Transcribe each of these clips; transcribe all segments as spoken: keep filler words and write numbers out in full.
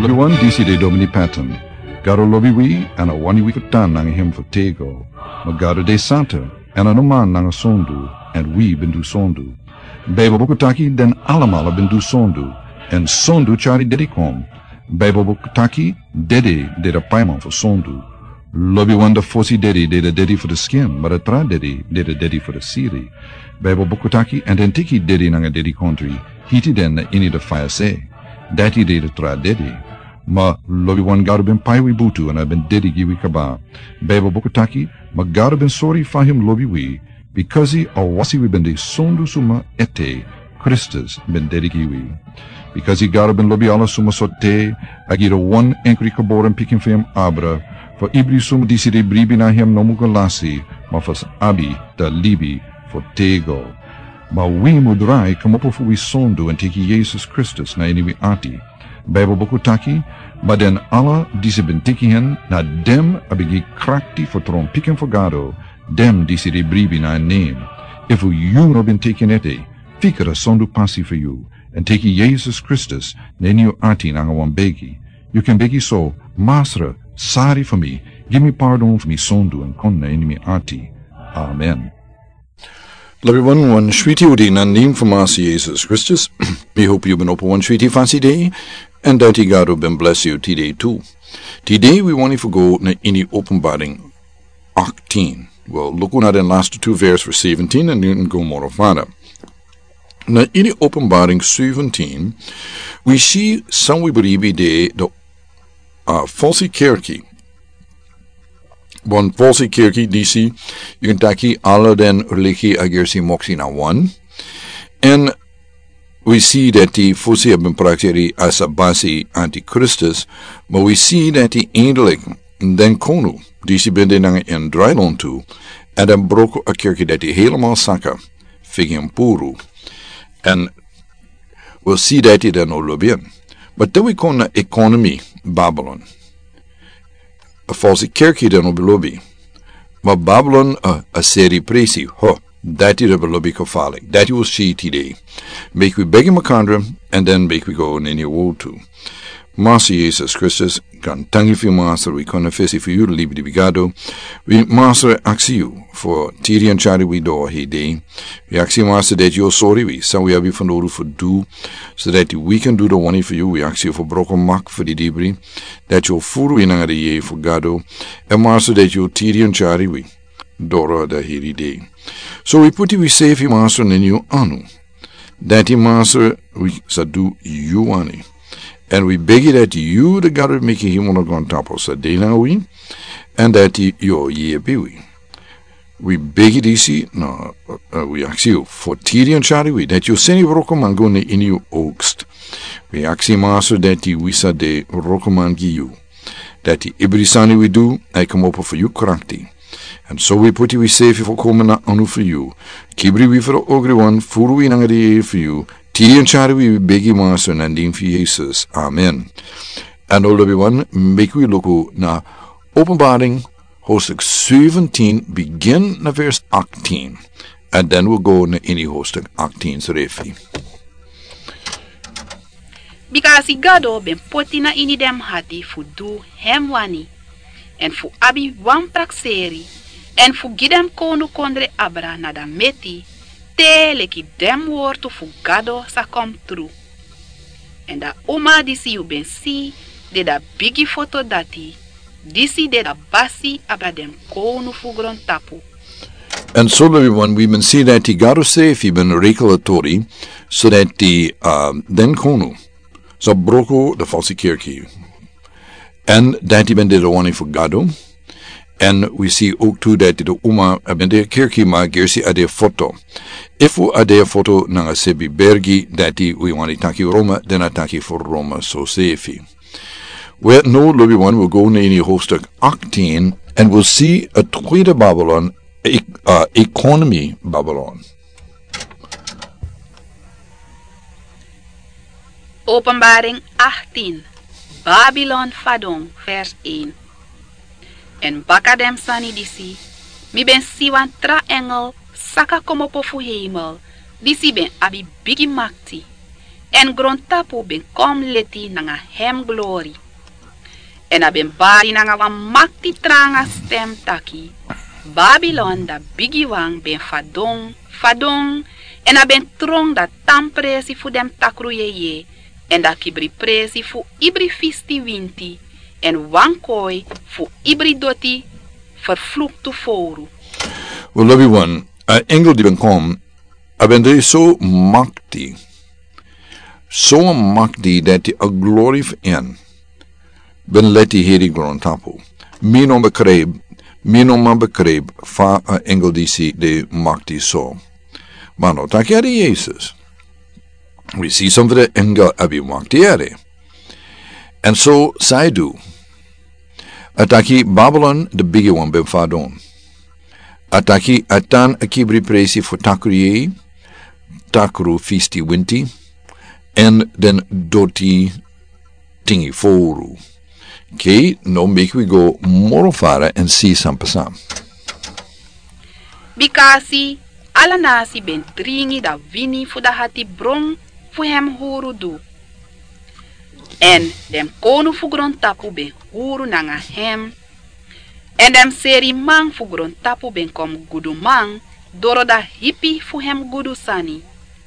Everyone, D C de Domini Patton. Garo lobi wi, ana wani wi kutan nang him for tego. Magaro de Santa, ana noman nang sondu, and we bindu sondu. Bebo bukutaki den alamala bindu sondu, and sondu chari dedikom. Bebo bukutaki, dedi de da paimon for sondu. Lobi wanda fosi dedi de da dedi for the skin, but a tra dedi de da dedi for the siri. Bebo bukutaki, and entiki dedi nang a dedi country, hiti den na ini da fire say. Dati de da tra dedi. Ma lobi wan garu ben pai wi butu and I ben dedi giwi kaba. Bebo bukutaki, ma garu ben sorry for him lobi wi, because he awasi wi ben de sondu suma ete, Christus ben dedi giwi. Because he garu ben lobi ala suma sote, agira one enkri kaboran picking for him abra, for ibri suma disi de bribi na him nomu galasi, ma fas abi da libi for tego. Ma wi mudrai kamopo fu wi sondu and tiki Jesus Christus na iniwi ati. Bijbel bokutaki, maar den alle die ze bentikihen, na dem abigi krakti voor tron piken voor gado, dem die ze de bribi na neem. If u juno bentikinete, fikere sondu passi for you, and teki Jesus Christus, neniu ati nangawan begi. You can begi so, Masra, sorry for me, give me pardon for me sondu and konna enimi ati. Amen. Everyone, one shwiti udi na neem for Master Jesus Christus. We hope you've been open one shwiti fancy day, and that God will ben bless you today too. Today we want to go na ini openbaring eighteen. Well, look at the last two verses for seventeen and then go more of that. Na ini openbaring seventeen, we see some we believe de the uh, false kerkie. One false kerkie D C, you can taki alle den religie agersi moxie na one. And we see that die fusie hebben prakteri as a basi antichristus, but we see that die eindelijk den konu, die ze bende nange in dreiland toe, en dan broko a kerkie dat die helemaal saka, figiem puru. And we'll see that die dan olobien. But then we come na economy Babylon. A false kerkie dan op lobby. Maar Babylon a, a serie presi, ho. Dat is een lobby gevaarlijk. Dat will see today. Make we beg him a condom, and then make we go in any world to. Master Jesus Christus, kan tangi for Master, we confess for you, liebe die bigado. We Master ask you for tiri and chari we do he day. We ask you, Master, that you're sorry we, so we have you for no for do, so that we can do the one for you. We ask you for broken mark for the debris, that you're full in the ye for gado, and Master, that you're tiri and chari we. Dora da hiri day. So we put we save him master in you anu. That he master we sadu you ani. And we beg that you the God make him on on top of sadena we, and that you ye be we. We beg it easy no uh, we ask you for tiri and chari we that you send you rokomangone in you oakst. We ask him master that he wisa de rokomangi you. That he ibrisani we do I come up for you krakti. And so we put you we save you for coming anu for you. Kibri we for ogri one, furu we nangari for you. Tiri and chari we begi master and in for Jesus. Amen. And all everyone, make we look na openbaring hoofdstuk seventeen, begin na verse eighteen. And then we'll go na any hoofdstuk eighteen refi. Because God ben poti na ini dem hati fu do hem wani. En fu abi wan prakseri. En fu gidem konu kondre abra na da meti. Te leki dem woord fu gado sa kom true. En da oma disi you ben si. De da bigi foto dati. Disi de da basi abra dem konu fu gron tapu. And so everyone, we been see that he got to say if he been regulatori, so that the um, den konu. So broko the false kerkie. And that he been did the one for gado. And we see ook too that the uma ben de kerkie ma gersi ade foto. If we ade foto na sebi bergi that we want to taki Roma, then ataki for Roma so safe. Well, no, lobby one will go in the hoofdstuk eighteen and we'll see a tweede Babylon, uh, economy Babylon. Openbaring eighteen. Babylon Fadong, vers één. En bakadem sani disi, mi ben siwan tra engel, saka komo po fu hemel, disi ben abi bigi makti. en grondtapu ben kom leti nanga hem glory. En a ben bari nanga wan makti tranga stem taki. Babylon da bigi wang ben fadong, fadong, en a ben trong da tam presi fu dem takru ye ye, en da kibri presi fu ibri fisti winti, en wang koi fu ibri doti vervloekte foru. Well, everyone, uh, engel die ben kom, a ben de so makti, so makti dat die a glory in, ben leti heri grondtapu. Min om bekreeb, min om man bekreeb, va a engel die si de makti so. Maar nou tak jare Jezus. We see some of the engel abi makti jare. En so zij do. Ataki Babylon de biggie one ben fadon. Ataki atan akibri presi for takriye, takru fisti winti, en den doti tingi foru. Okay, now make we go more far and see some pasam. Bikasi ala nasi ben tringi da vini fu da hati bron fu hem huru du. En dem konu fu grondtapu ben huru nanga hem. En dem seri man fu grondtapu ben kom gudu man doro da hippie fu hem gudu sani.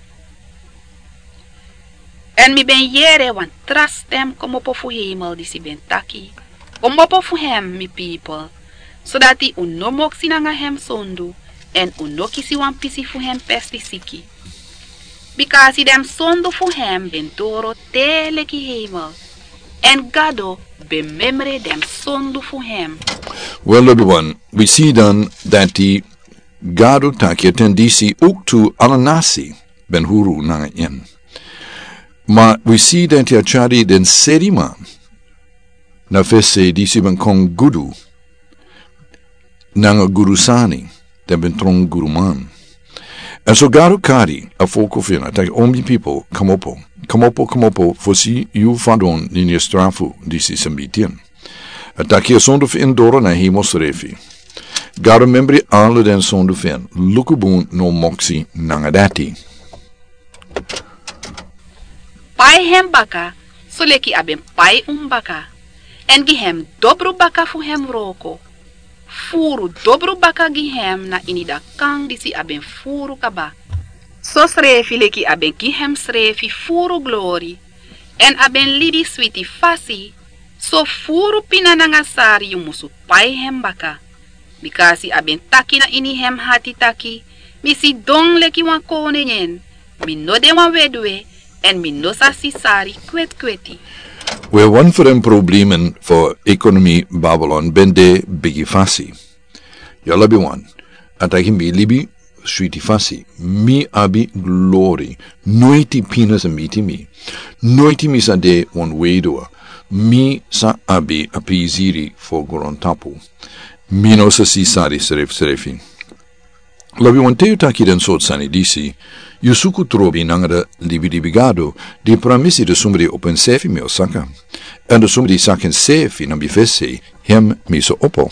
En mi ben jere wan trastem kom op fu hemel disi ben taki. Kom op fu hem mi people. Zodat i unomok sinanga hem sondu. En unoki si wan pisi fu hem pestisiki. Because dem sondu fu hem ben doro teleki hemel. En gado bememre dem sondu fu hem. Well, everyone, we see then that the gado takje tendisi ook to alanasi ben huru nanga in. Maar we see that the achari den serima na fesse disi ben kong gudu nanga gurusani den ben trong guruman. En so gado kari a foko fina tak ombi people come opo come opo come opo fosi you fadon in strafu disi sambitien. Ataki a sondu in doro na hemos refi. Gado membri alle den sondu fin lukubun no moxi nangadati. Pai hem baka, so leki aben pai um baka. En gi hem dobru baka fu hem roko. Furu dobru baka gi hem na inida kang disi aben furu kaba. So srefi leki aben gi hem srefi furu glory. En aben lidi switi fasi. So furu pina nangasari yung musu pai hem baka. Bikasi aben taki na ini hem hati taki. Misi dong leki wan kone nyen. Minode wan wedwe. En minosa sisari kwet kweti. We one for them problemen voor economie Babylon ben de bigi fasi. Yalla bi one. Ataki mi libi sweetie fasi. Mi abi glory. Noiti pinas a miti mi. Noiti mi sa de one wedoa. Mi sa abi apiziri for gorontapu. Minosa sisari seref serefin. Labi one teo taki den sot sani disi. Yusuku trobi nangada libidibigado di pramisi de sumri open sefi mi osaka. En de sumri saken sefi nambi fesse hem miso opo.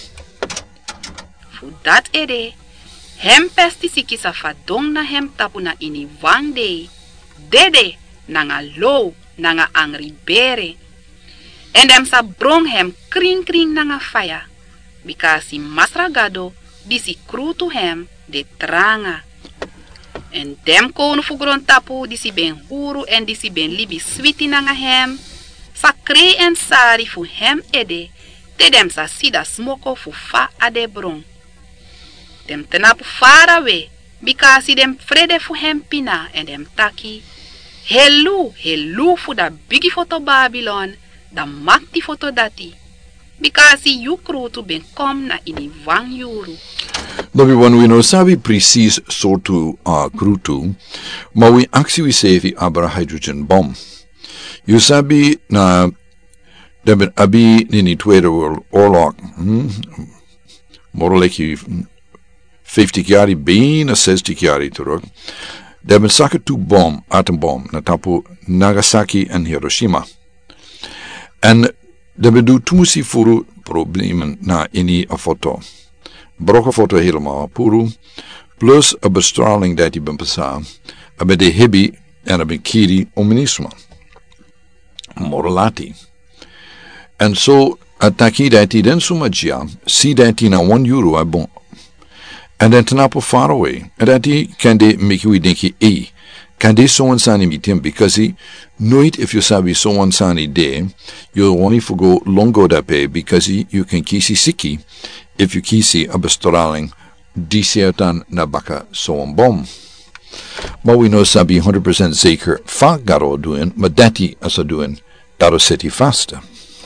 Fu dat ede, hem pesti siki sa fadong na hem tapu na ini wangde. Dede, nanga low, nanga angri bere. En dem sa brong hem kring kring nanga faya. Bikasi masragado disi krutu hem de tranga. En dem kono fu grondtapu disi ben huru en disi ben libi switi nanga hem. Sa kre en sari fu hem ede. Te dem sa sida smoko fu fa ade bron. Dem tenapu far away. Bikasi dem frede fu hem pina en dem taki. Helu, helu fu da bigi foto Babylon. Da makti foto dati. Bikasi yu krutu ben kom na ini wang yuru. Everyone we know sabi precies soortu uh, krutu, maar we actie we sevi abra hydrogen bomb. You sabi na deben abi nini Tweede Wereldoorlog, hmm? Moraleki vijftig jaar bijna zestig jaar terug. Deben zakken toe bom, atombom, na tapu Nagasaki en Hiroshima. En deben do tumusi furu problemen na ini a foto. Brokken foto helemaal puru, plus een bestraling dat die ben pesa, en bij de hibbi en a ben kiri ominisma. Morolati. And so ataki dati den sumajia, si dati na one euro abon. And then tanapo far away. And dati can de make we denki e. Can de so sani mitim because he nooit if you sabi so sani de, you'll only forgo longo da pe because he, you can kisi siki if you kisi abestoraling disiatan na baka so bom. But we know sabi one hundred percent zeker fa garo doen, maar dati asa doen, daro seti faster.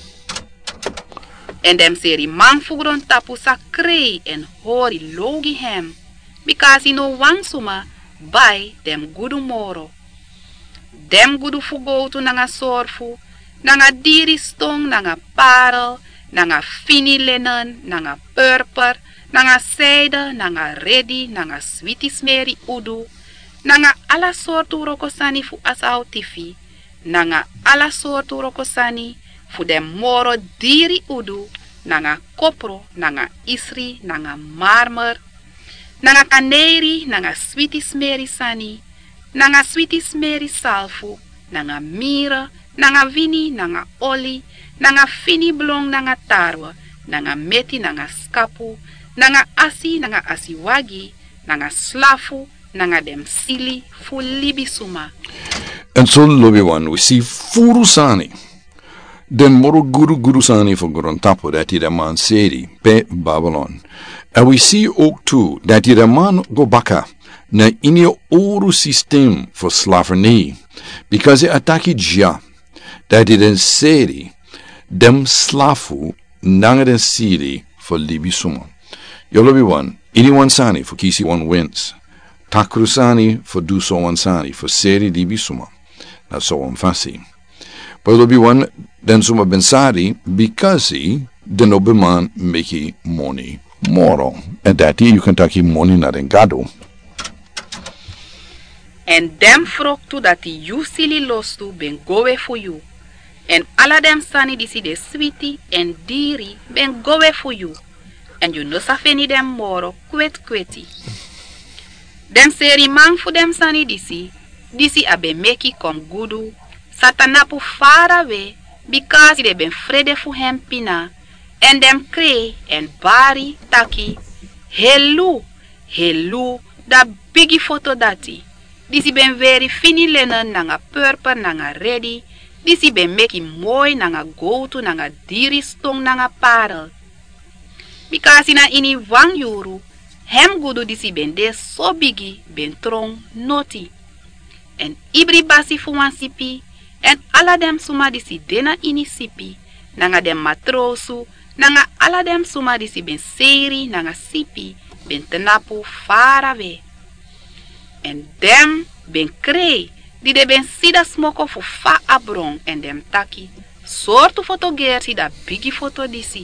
En dem seri man fugron tapu sa krei en hori logi hem, because he no wang suma by dem gudu moro. Dem gudu fugotu nanga sorfu, nanga diri stong, nanga parel, nanga fini linen, nanga purper, nanga seide, nanga ready, nanga sweetie smeri udu, nanga ala sortu rokosani fu asau tifi, nanga ala sortu rokosani fu dem moro diri udu, nanga kopro, nanga isri, nanga marmer, nanga kaneri, nanga sweetie smeri sani, nanga sweetie smeri salfu, nanga mira, nanga vini, nanga oli, nanga fini blong, nanga tarwe, nanga meti, nanga skapu, nanga asi, nanga asiwagi, nanga slafu, nanga dem sili, fu libisuma. And so, lovely one, we see Furusani. Den moro guru guru sani for Gorontapo that the man seri pe Babylon. And we see ook too that the man go baka na inyo oru system for slavernij. Because the attacki ja that den seri dem slafu nanga den siri for libisuma. Yolobi one, anyone sani for kisi one wins. Takrusani for do so one sani for seri libisuma. Na so one fasi. But it'll be one then suma bensari because he the nobleman make money moro. And that you can take money na rengado. En dem frok tu dat die you silly lostu ben gowe for you. En alla dem sani disi de sweetie en diri ben gowe for you. En you no safeni dem moro kwet kweti. Den seri man fu dem sani disi, disi abe meki kom gudu. Satanapu far away because they ben vrede fu hem pina. En dem kree en bari taki. Hello, hello, da bigi foto dati. Disi ben very fini lenen nanga purper nanga ready. Disi ben meki mooi nanga go-to nanga diri stong nanga parel. Because ina ini wang yuru, hem gudu disi ben de so bigi ben trong noti. En ibri basi fu wan sipi. En alla dem suma disi dena ini sipi, nanga dem matrosu, nanga alla dem suma disi ben seri, nanga sipi, ben tenapu far away. En dem ben krei, di de ben sida smoko fu fa abron en dem taki, sortu foto gersi da bigi foto disi.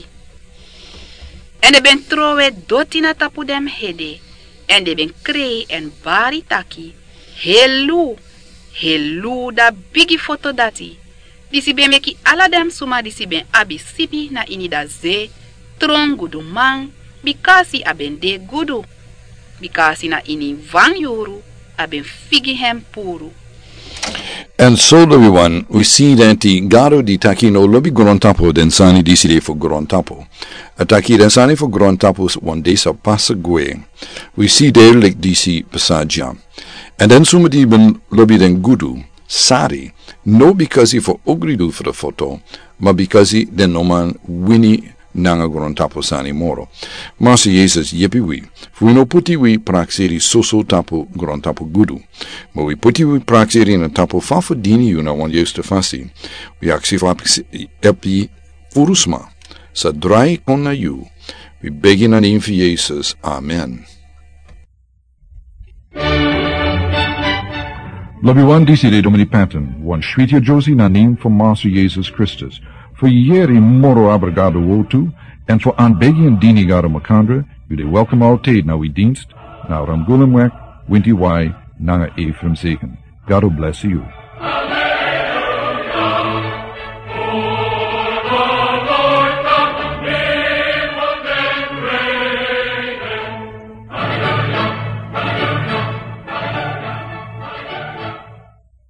En de ben trowe dotina tapu dem hede, en de ben krei en bari taki, hello. Hello da bigi foto dati. Disi ben meki ala dem suma disi ben abi sipi na ini da ze trong gudu man bikasi aben de gudu. Bikasi na ini van yoru aben figi hem puru. And so, everyone, we see that the garo di taki no lobi Gorontapo den sani disi de for Gorontapo. Ataki den sani for Gorontapo one day sa pasa gue. We see there like disi pasaja. And then sumadi ben lobi den gudu, sari, no because he for ogridu for the photo, but because he den no man winnie nanga Gorontapo sani moro. Masi Jesus yepi we, for we no puti we praxeri soso tapo Gorontapo gudu, but we puti we praxeri na tapo fafo dini you na one years to fasi. We axi epi furusma, sa drai konna you. We begin an in for Jesus. Amen. Labiwan disi de domini paten, wan shwitia Josie na name for Master Jesus Christus. For yeri moro abrigado wotu, en voor aanbegi en dini garo makandra, jullie welkom altijd na uw dienst, na ramgulemwek, winti wai, nanga Ephraim zegen. God bless you.